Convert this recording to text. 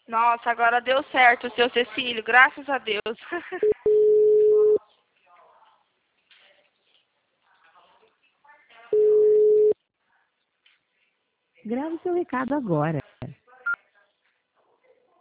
Nossa, agora deu certo, seu Cecílio, graças a Deus. Grave seu recado agora.